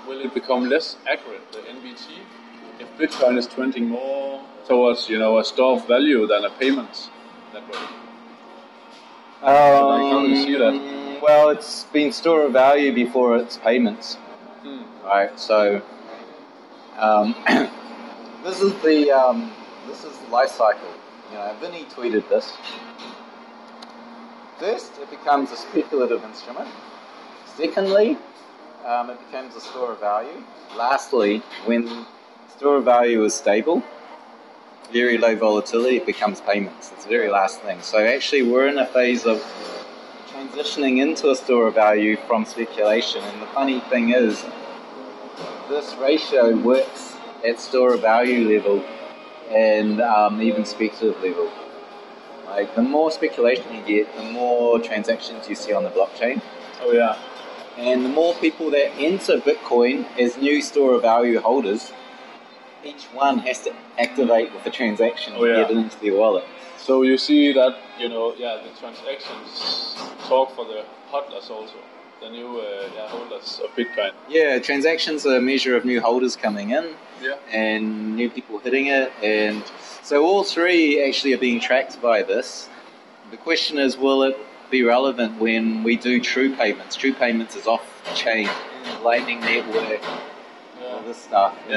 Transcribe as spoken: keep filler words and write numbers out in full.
will it become less accurate, the N B T, if Bitcoin is trending more towards, you know, a store of value than a payment that way? Um, like, how do you see that? Well, it's been store of value before it's payments, Hmm. right? So um, this is the um, this is the life cycle. You know, Vinny tweeted this. First, it becomes a speculative instrument. Secondly, um, it becomes a store of value. Lastly, when store of value is stable, very low volatility, it becomes payments. It's the very last thing. So actually, we're in a phase of transitioning into a store of value from speculation. And the funny thing is, this ratio works at store of value level and um, even speculative level. Like, the more speculation you get, the more transactions you see on the blockchain. Oh yeah. And the more people that enter Bitcoin as new store of value holders, each one has to activate with a transaction Oh, to yeah. get it into their wallet. So you see that, you know, yeah, the transactions talk for the hodlers also, the new uh, yeah, holders of Bitcoin. Yeah, transactions are a measure of new holders coming in, Yeah. and new people hitting it, and so all three actually are being tracked by this. The question is, will it be relevant when we do true payments? True payments is off-chain, Lightning Network, all this stuff. Yeah.